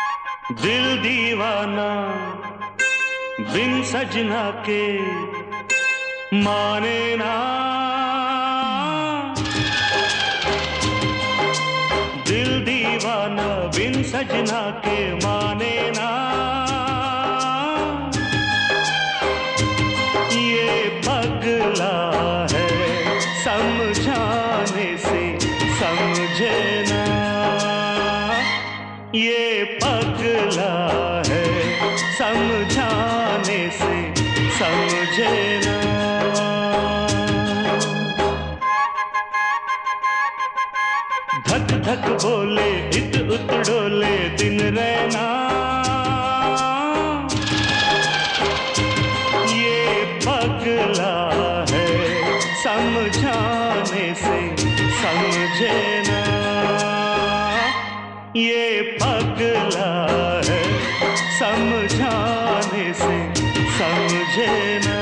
दिल दीवाना बिन सजना के माने ना। दिल दीवाना बिन सजना के माने ना। ये पगला है समझाने से समझे ना। ये पगला है समझाने से समझे ना। धक धक बोले इत उत डोले दिन रहना। ये पगला है समझाने से समझे ना। ये पगला है समझाने से समझे ना।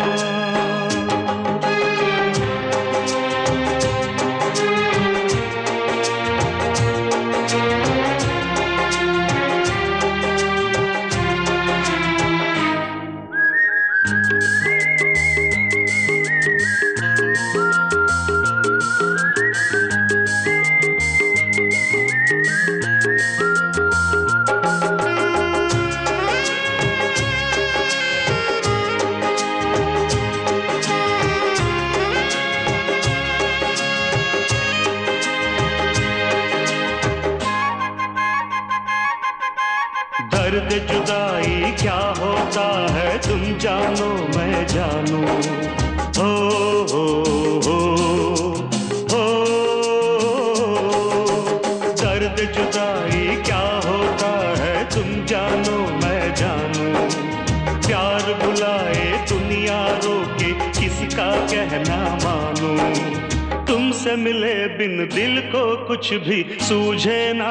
दर्द जुदाई क्या होता है तुम जानो मैं जानू। हो हो हो हो। दर्द जुदाई क्या होता है तुम जानो मैं जानू। प्यार बुलाए दुनिया रोके किसका कहना मानू। तुमसे मिले बिन दिल को कुछ भी सूझे ना।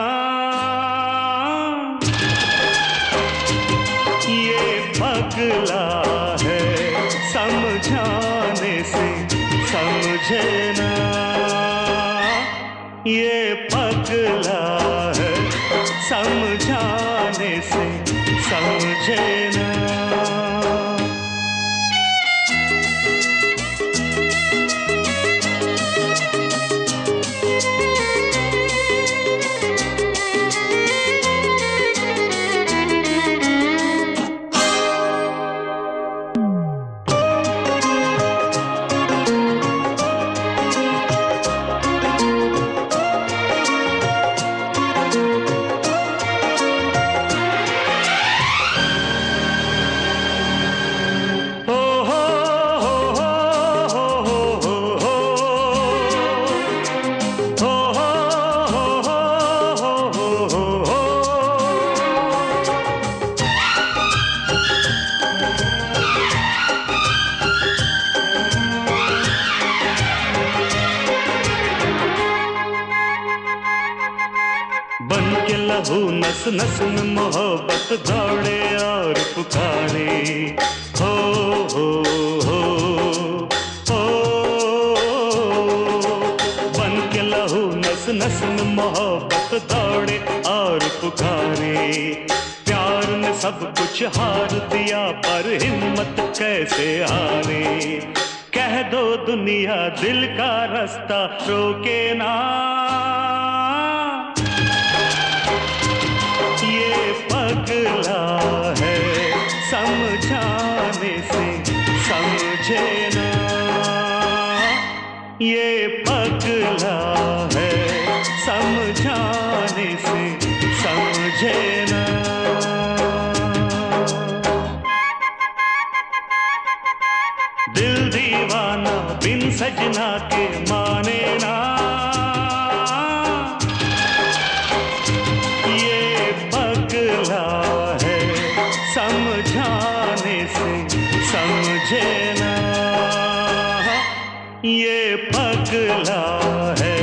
पगला है समझाने से समझे ना। ये पगला है समझाने से समझे ना। बन के लहू नस नस में मोहब्बत दौड़े और पुकारे। हो हो हो हो। बन के लहू नस नस में मोहब्बत दौड़े और पुकारे। प्यार ने सब कुछ हार दिया पर हिम्मत कैसे हारे। कह दो दुनिया दिल का रास्ता रोके ना। पगला है समझाने से समझे ना। ये पगला है समझाने से समझे ना। दिल दीवाना बिन सजना के माने ना। समझाने से समझे ना। ये पगला है